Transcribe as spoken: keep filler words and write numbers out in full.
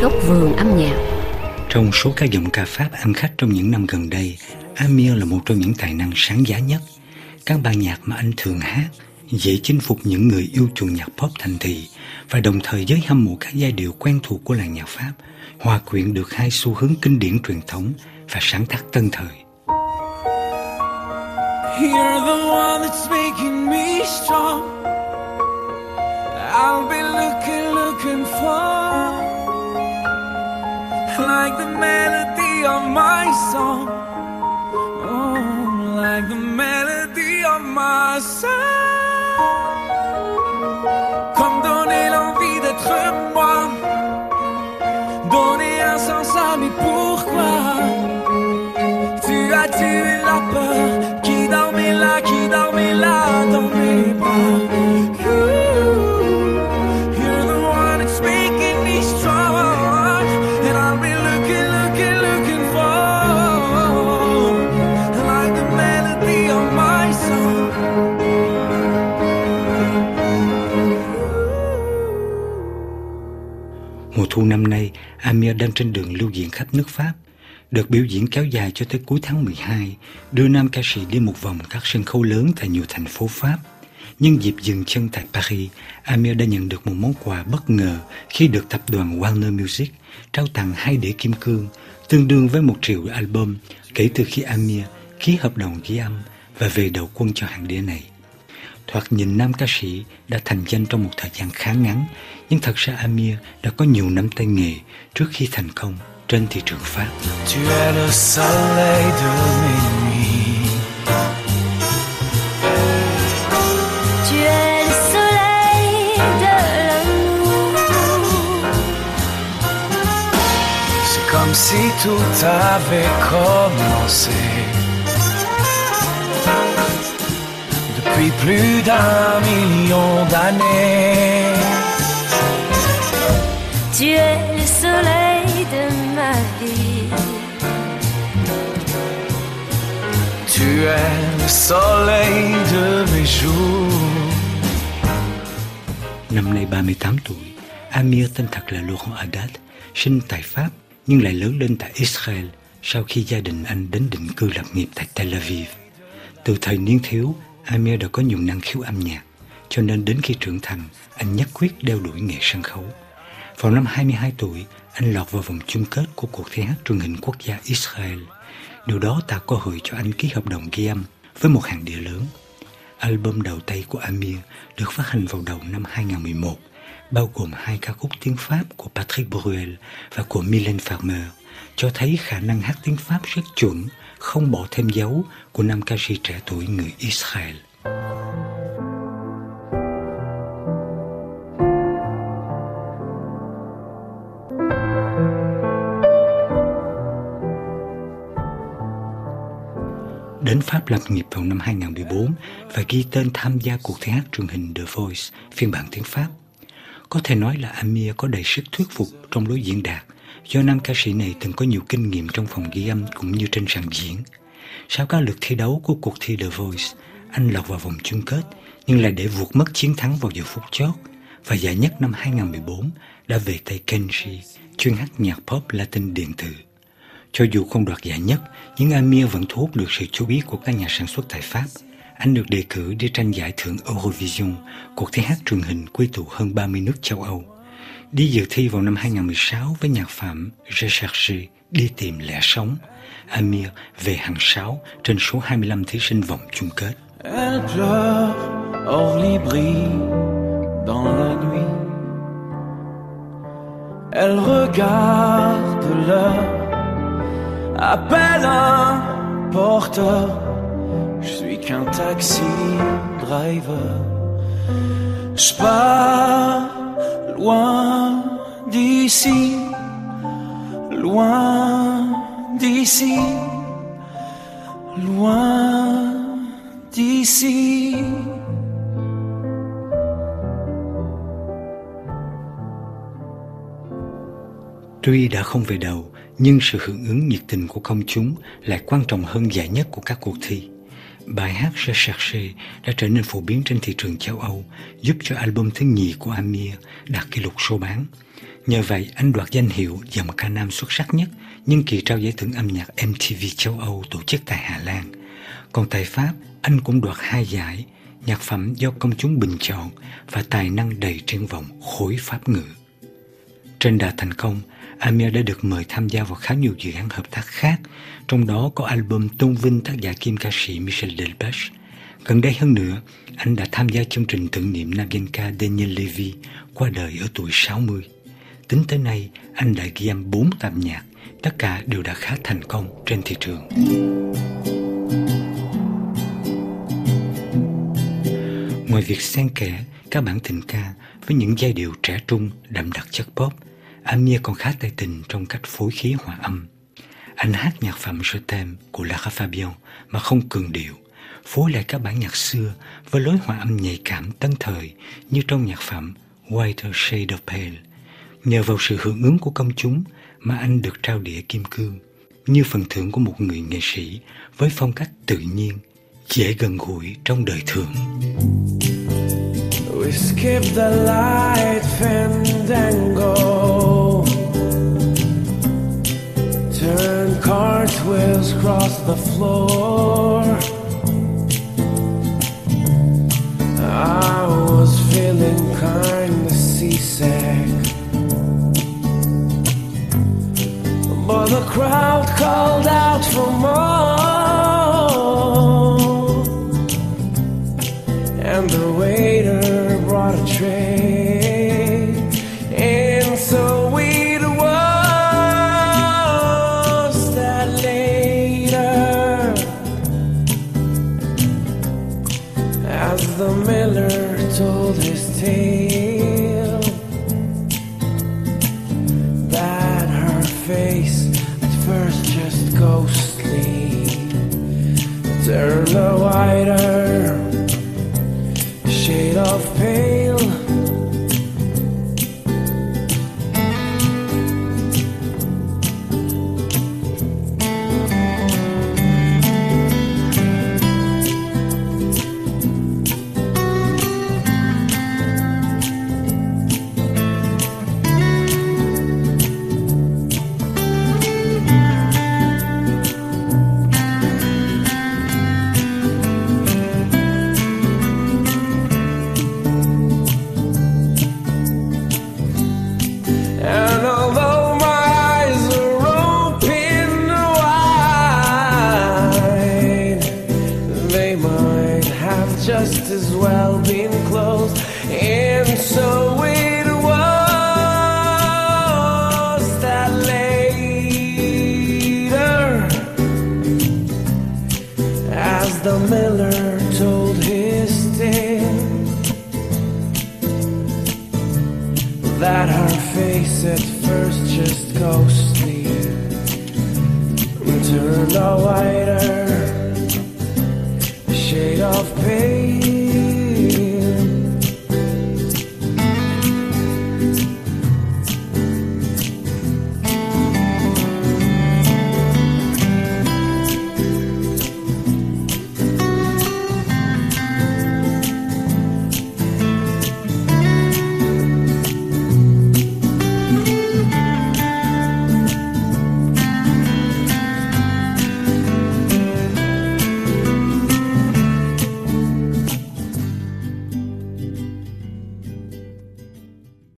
góc vườn âm nhạc. Trong số các giọng ca Pháp ăn khách trong những năm gần đây, Amir là một trong những tài năng sáng giá nhất. Các ban nhạc mà anh thường hát dễ chinh phục những người yêu chuộng nhạc pop thành thị và đồng thời giới hâm mộ các giai điệu quen thuộc của làng nhạc Pháp, hòa quyện được hai xu hướng kinh điển truyền thống và sáng tác tân thời. You're the one that's making me strong. I'll be looking, looking for like the melody of my song. Oh, like the melody of my song. Comme donner l'envie d'être moi, donner un sens à mes pourquoi. Tu as tué la peur qui dormait là, qui dormait là dans mes bras. You're the one that's making me strong, and I'll be looking, looking, looking for like the melody of my song. Mùa thu năm nay, Amir đang trên đường lưu diễn khắp nước Pháp. Đợt biểu diễn kéo dài cho tới cuối tháng mười hai, đưa nam ca sĩ đi một vòng các sân khấu lớn tại nhiều thành phố Pháp. Nhưng dịp dừng chân tại Paris, Amir đã nhận được một món quà bất ngờ khi được tập đoàn Warner Music trao tặng hai đĩa kim cương, tương đương với một triệu album kể từ khi Amir ký hợp đồng ghi âm và về đầu quân cho hãng đĩa này. Thoạt nhìn nam ca sĩ đã thành danh trong một thời gian khá ngắn, nhưng thật ra Amir đã có nhiều năm tay nghề trước khi thành công trên thị trường Pháp. Tu es le soleil de mes nuits. Tu es le soleil de l'amour. C'est comme si tout avait commencé depuis plus d'un million d'années. Tu es le soleil de ma vie. Tu es le soleil de mes jours. Năm nay ba mươi tám tuổi, Amir tên thật là Laurent Haddad, sinh tại Pháp nhưng lại lớn lên tại Israel sau khi gia đình anh đến định cư lập nghiệp tại Tel Aviv. Từ thời niên thiếu, Amir đã có nhiều năng khiếu âm nhạc, cho nên đến khi trưởng thành, anh nhất quyết đeo đuổi nghề sân khấu. Vào năm hai mươi hai tuổi, anh lọt vào vòng chung kết của cuộc thi hát truyền hình quốc gia Israel. Điều đó tạo cơ hội cho anh ký hợp đồng ghi âm với một hãng đĩa lớn. Album đầu tay của Amir được phát hành vào đầu năm hai không một một, bao gồm hai ca khúc tiếng Pháp của Patrick Bruel và của Mylène Farmer, cho thấy khả năng hát tiếng Pháp rất chuẩn, không bỏ thêm dấu của nam ca sĩ trẻ tuổi người Israel. Đến Pháp lập nghiệp vào năm hai không một bốn và ghi tên tham gia cuộc thi hát truyền hình The Voice phiên bản tiếng Pháp. Có thể nói là Amir có đầy sức thuyết phục trong lối diễn đạt, do nam ca sĩ này từng có nhiều kinh nghiệm trong phòng ghi âm cũng như trên sàn diễn. Sau các lượt thi đấu của cuộc thi The Voice, anh lọt vào vòng chung kết nhưng lại để vụt mất chiến thắng vào giờ phút chót, và giải nhất năm hai không một bốn đã về tay Kenji, chuyên hát nhạc pop Latin điện tử. Cho dù không đoạt giải nhất, nhưng Amir vẫn thu hút được sự chú ý của các nhà sản xuất tại Pháp. Anh được đề cử đi tranh giải thưởng Eurovision, cuộc thi hát truyền hình quy tụ hơn ba mươi nước châu Âu. Đi dự thi vào năm hai không một sáu với nhạc phẩm Recherche, đi tìm lẽ sống, Amir về hàng sáu trên số hai mươi lăm thí sinh vòng chung kết. Elle pleure, Orly brille dans la nuit. Elle regarde l'heure, appelle un porteur. Je suis qu'un taxi driver. Je pars loin d'ici, loin d'ici, loin d'ici. Tuy đã không về đầu, nhưng sự hưởng ứng nhiệt tình của công chúng lại quan trọng hơn giải nhất của các cuộc thi. Bài hát Recherche đã trở nên phổ biến trên thị trường châu Âu, giúp cho album thứ nhì của Amir đạt kỷ lục số bán. Nhờ vậy, anh đoạt danh hiệu giọng ca nam xuất sắc nhất nhân kỳ trao giải thưởng âm nhạc em tê vê châu Âu tổ chức tại Hà Lan. Còn tại Pháp, anh cũng đoạt hai giải, nhạc phẩm do công chúng bình chọn và tài năng đầy triển vọng khối Pháp ngữ. Trên đà thành công, Amir đã được mời tham gia vào khá nhiều dự án hợp tác khác, trong đó có album tôn vinh tác giả kim ca sĩ Michel Delpech. Gần đây hơn nữa, anh đã tham gia chương trình tưởng niệm nam danh ca Daniel Levy qua đời ở tuổi sáu mươi. Tính tới nay, anh đã ghi âm bốn tạp nhạc, tất cả đều đã khá thành công trên thị trường. Ngoài việc xen kẽ các bản tình ca với những giai điệu trẻ trung đậm đặc chất pop, Amir còn khá tài tình trong cách phối khí hòa âm. Anh hát nhạc phẩm Je t'aime của Lara Fabian mà không cường điệu, phối lại các bản nhạc xưa với lối hòa âm nhạy cảm tân thời như trong nhạc phẩm Whiter Shade of Pale. Nhờ vào sự hưởng ứng của công chúng mà anh được trao đĩa kim cương, như phần thưởng của một người nghệ sĩ với phong cách tự nhiên, dễ gần gũi trong đời thường. We skip the light fandango, turn cartwheels across the floor. I was feeling kind of seasick, but the crowd called out for more, and the waiter brought a tray, and so it was that later, as the miller told his tale, that her face at first just ghostly turned a whiter shade of pale. Just as well been closed, and so it was that later, as the miller told his tale, that her face at first just ghostly turned a whiter shade of pale.